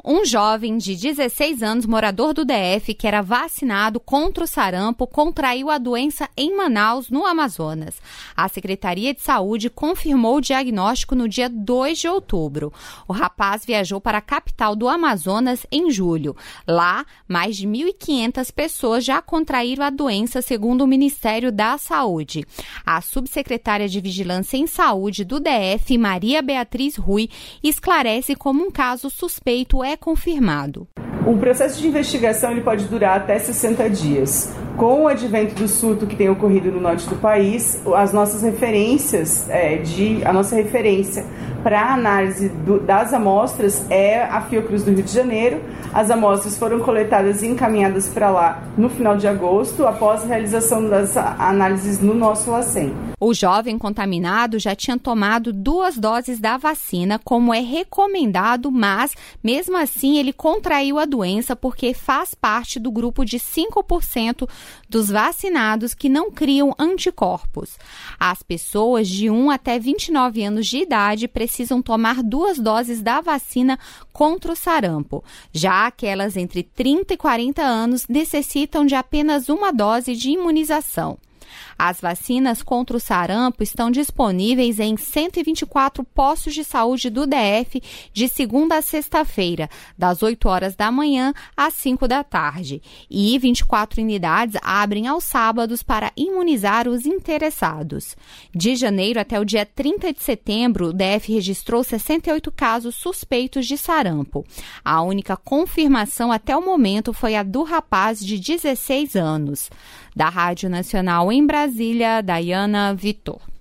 Um jovem de 16 anos, morador do DF, que era vacinado contra o sarampo, contraiu a doença em Manaus, no Amazonas. A Secretaria de Saúde confirmou o diagnóstico no dia 2 de outubro. O rapaz viajou para a capital do Amazonas em julho. Lá, mais de 1.500 pessoas já contraíram a doença, segundo o Ministério da Saúde. A subsecretária de Vigilância em Saúde do DF, Maria Beatriz Rui, esclarece como um caso suspeito é confirmado. O processo de investigação ele pode durar até 60 dias. Com o advento do surto que tem ocorrido no norte do país, as nossas referências, a nossa referência para a análise das amostras é a Fiocruz do Rio de Janeiro. As amostras foram coletadas e encaminhadas para lá no final de agosto, após a realização das análises no nosso LACEN. O jovem contaminado já tinha tomado 2 doses da vacina, como é recomendado, mas, mesmo assim, ele contraiu a doença porque faz parte do grupo de 5% dos vacinados que não criam anticorpos. As pessoas de 1 até 29 anos de idade precisam tomar 2 doses da vacina contra o sarampo. Já aquelas entre 30 e 40 anos necessitam de apenas 1 dose de imunização. As vacinas contra o sarampo estão disponíveis em 124 postos de saúde do DF de segunda a sexta-feira, das 8 horas da manhã às 5 da tarde. E 24 unidades abrem aos sábados para imunizar os interessados. De janeiro até o dia 30 de setembro, o DF registrou 68 casos suspeitos de sarampo. A única confirmação até o momento foi a do rapaz de 16 anos. Da Rádio Nacional em Brasília, Dayana Vitor.